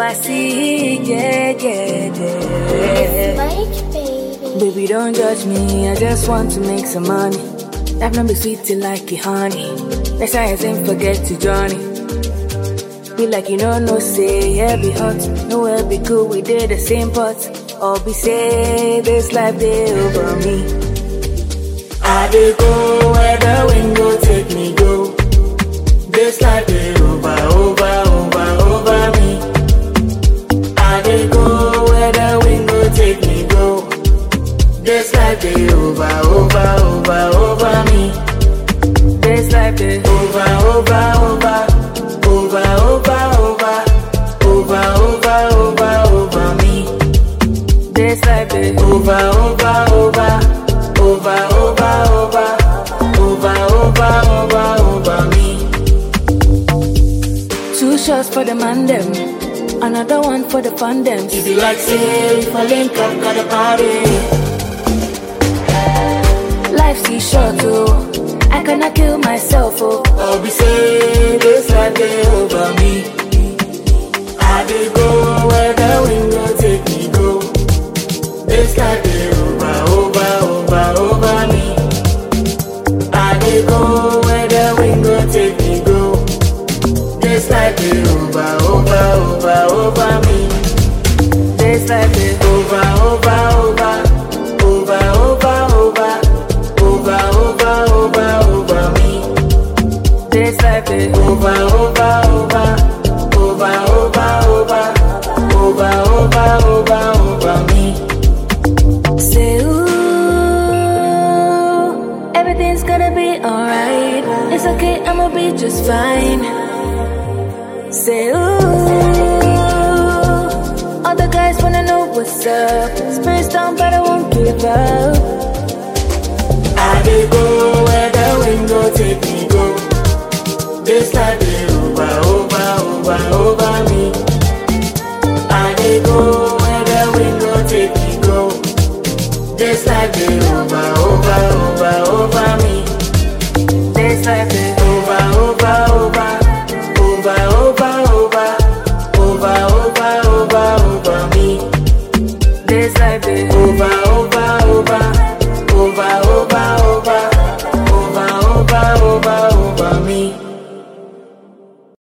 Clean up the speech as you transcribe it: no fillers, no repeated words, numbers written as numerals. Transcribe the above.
see, yeah, yeah, yeah. Like, baby. Baby, don't judge me, I just want to make some money. Life not be sweet till like it, honey. That's why I ain't forget to journey. Be like you know, no say, yeah, be hot. Nowhere be cool, we did the same pot. Or be say, this life they over me. I dey go where the wind go take me go. This life they over me. I dey go where the wind go take me go. This life they over me. This life they over me. This life they over me. Two shots for the man them, another one for the fun them. If you like say, if I link up, got a party. Life's too short, oh, I cannot kill myself, oh. I'll be saying this life they over me. I dey go where the wind go take me go. This life they over me. I dey go where the wind go take me go. This life they over me. This life they over me. This life they over me. Say ooh, everything's gonna be alright. It's okay, I'ma be just fine. Say ooh, all the guys wanna know what's up. Spirits down but I won't give up. I dey go where the wind go take me go. This life they over me. I dey go where the wind go take me go. This life they over me. This life they